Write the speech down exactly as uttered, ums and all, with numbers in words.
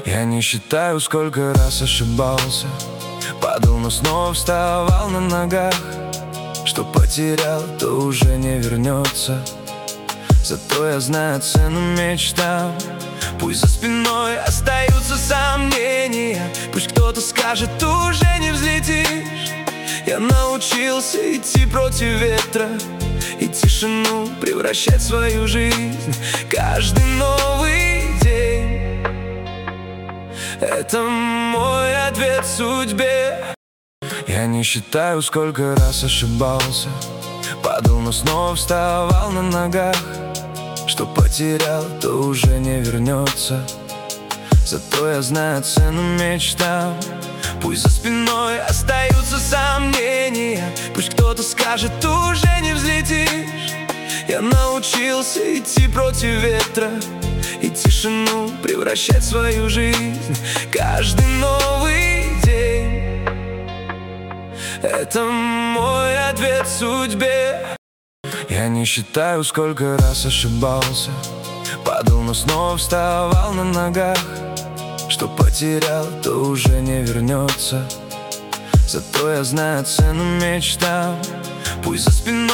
Я не считаю, сколько раз ошибался, падал, но снова вставал на ногах. Что потерял, то уже не вернется. Зато я знаю цену мечтам. Пусть за спиной остаются сомнения, пусть кто-то скажет, ты уже не взлетишь. Я научился идти против ветра и тишину превращать в свою жизнь. Каждый новый день — это мой ответ судьбе. Я не считаю, сколько раз ошибался, падал, но снова вставал на ногах. Что потерял, то уже не вернется. Зато я знаю цену мечтам. Пусть за спиной остаются сомнения, пусть кто-то скажет, ты уже не взлетишь. Я научился идти против ветра и тишину превращать в свою жизнь. Каждый новый день — это мой ответ судьбе. Я не считаю, сколько раз ошибался, падал, но снова вставал на ногах. Что потерял, то уже не вернется. Зато я знаю цену мечтам. Пусть за спиной